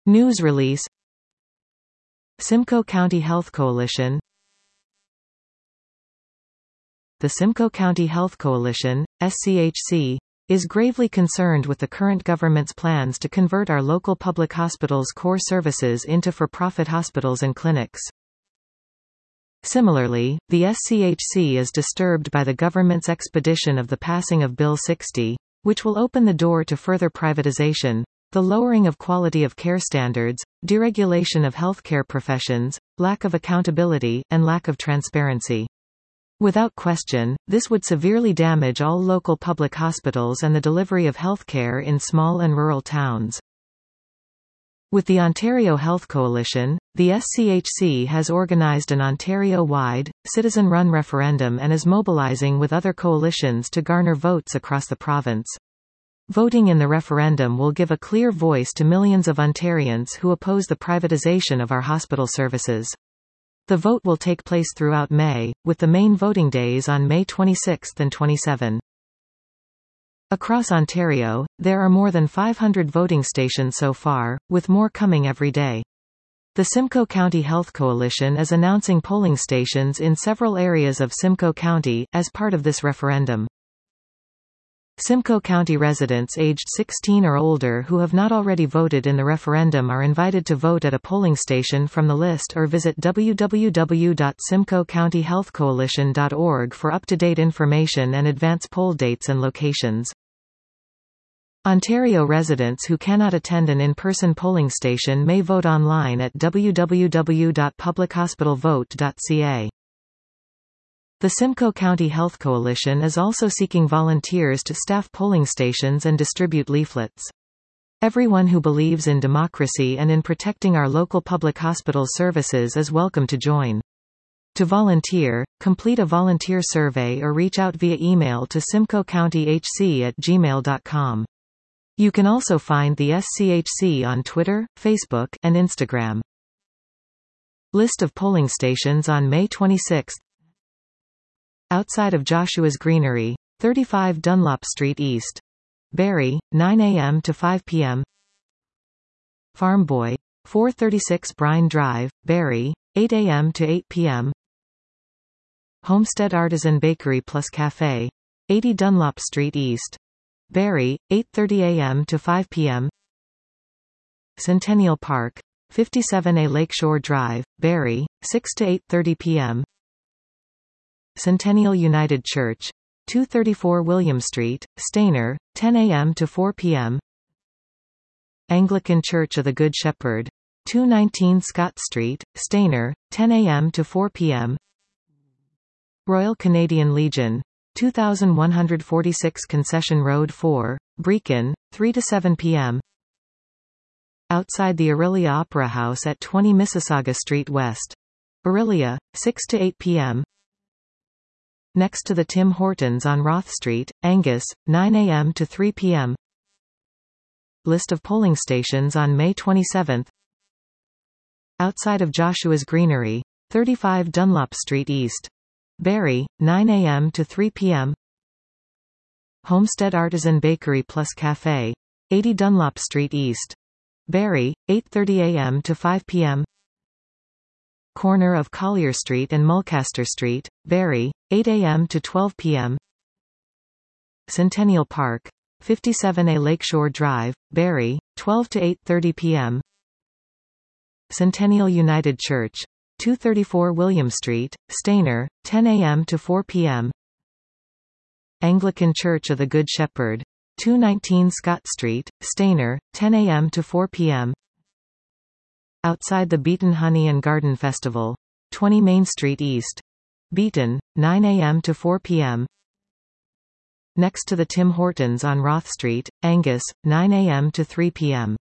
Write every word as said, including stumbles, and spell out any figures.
News release. Simcoe County Health Coalition. The Simcoe County Health Coalition, S C H C, is gravely concerned with the current government's plans to convert our local public hospitals' core services into for-profit hospitals and clinics. Similarly, the S C H C is disturbed by the government's expedition of the passing of Bill sixty, which will open the door to further privatization, the lowering of quality of care standards, deregulation of healthcare professions, lack of accountability, and lack of transparency. Without question, this would severely damage all local public hospitals and the delivery of healthcare in small and rural towns. With the Ontario Health Coalition, the S C H C has organised an Ontario-wide, citizen-run referendum and is mobilising with other coalitions to garner votes across the province. Voting in the referendum will give a clear voice to millions of Ontarians who oppose the privatization of our hospital services. The vote will take place throughout May, with the main voting days on May twenty-sixth and twenty-seventh. Across Ontario, there are more than five hundred voting stations so far, with more coming every day. The Simcoe County Health Coalition is announcing polling stations in several areas of Simcoe County, as part of this referendum. Simcoe County residents aged sixteen or older who have not already voted in the referendum are invited to vote at a polling station from the list or visit w w w dot simcoe county health coalition dot org for up-to-date information and advance poll dates and locations. Ontario residents who cannot attend an in-person polling station may vote online at w w w dot public hospital vote dot c a. The Simcoe County Health Coalition is also seeking volunteers to staff polling stations and distribute leaflets. Everyone who believes in democracy and in protecting our local public hospital services is welcome to join. To volunteer, complete a volunteer survey or reach out via email to simcoe county h c at gmail dot com. You can also find the S C H C on Twitter, Facebook, and Instagram. List of polling stations on May twenty-sixth. Outside of Joshua's Greenery, thirty-five Dunlop Street East. Barrie, nine a m to five p m Farm Boy, four thirty-six Brine Drive, Barrie, eight a m to eight p m Homestead Artisan Bakery Plus Cafe, eighty Dunlop Street East. Barrie, eight thirty a m to five p m Centennial Park, fifty-seven A Lakeshore Drive, Barrie, six to eight thirty p m Centennial United Church, two thirty-four William Street, Stayner, ten a m to four p m Anglican Church of the Good Shepherd, two nineteen Scott Street, Stayner, ten a m to four p m Royal Canadian Legion, two thousand one hundred forty-six Concession Road four, Brechin, three to seven p m Outside the Orillia Opera House at twenty Mississauga Street West. Orillia, six to eight p m Next to the Tim Hortons on Roth Street, Angus, nine a m to three p m List of polling stations on May twenty-seventh. Outside of Joshua's Greenery, thirty-five Dunlop Street East. Barrie, nine a m to three p m Homestead Artisan Bakery Plus Cafe, eighty Dunlop Street East. Barrie, eight thirty a m to five p m Corner of Collier Street and Mulcaster Street, Barrie, eight a m to twelve p m Centennial Park, fifty-seven A Lakeshore Drive, Barrie, twelve to eight thirty p m Centennial United Church, two thirty-four William Street, Stayner, ten a m to four p m Anglican Church of the Good Shepherd, two nineteen Scott Street, Stayner, ten a m to four p m Outside the Beaton Honey and Garden Festival, twenty Main Street East. Beaton, nine a m to four p m Next to the Tim Hortons on Roth Street, Angus, nine a m to three p m